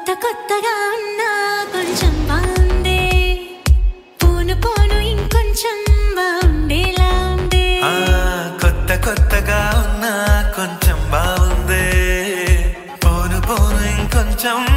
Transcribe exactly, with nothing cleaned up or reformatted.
కొత్త కొత్తగా ఉన్నా కొంచెం బాగుందే పోను పోను ఇంకొంచెం బాగుండేలా ఉందే కొత్త కొత్తగా ఉన్నా కొంచెం బాగుందే పోను పోను ఇంకొంచెం